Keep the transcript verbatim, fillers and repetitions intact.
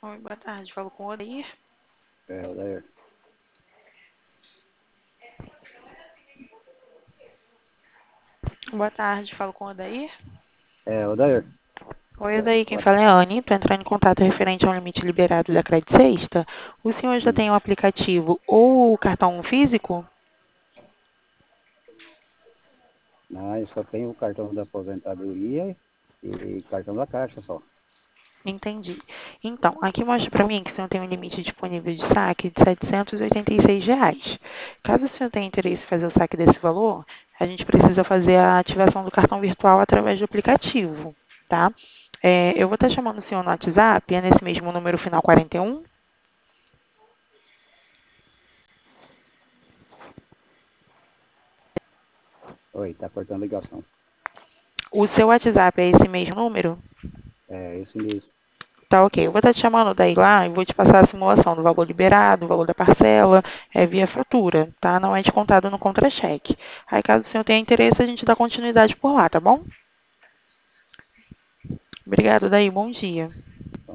Oi, boa tarde. Falo com o Odair. É, Odair. Boa tarde. Falo com o Odair. É, Odair. Oi, É, Odair. Quem boa fala é tarde. a Anne. Estou entrando em contato referente ao limite liberado da Credit Sexta. O senhor já Hum. tem o aplicativo ou o cartão físico? Não, eu só tenho o cartão da aposentadoria e cartão da Caixa só. Entendi. Então, aqui mostra para mim que o senhor tem um limite disponível de saque de setecentos e oitenta e seis reais. Caso o senhor tenha interesse em fazer o saque desse valor, a gente precisa fazer a ativação do cartão virtual através do aplicativo, tá? É, eu vou estar chamando o senhor no WhatsApp, é nesse mesmo número final quarenta e um. Oi, tá cortando a ligação. O seu WhatsApp é esse mesmo número? É, esse mesmo. Tá, ok. Eu vou estar te chamando daí lá e vou te passar a simulação do valor liberado, do valor da parcela, é via fatura, tá? Não é descontado no contra-cheque. Aí, caso o senhor tenha interesse, a gente dá continuidade por lá, tá bom? Obrigada, daí. Bom dia.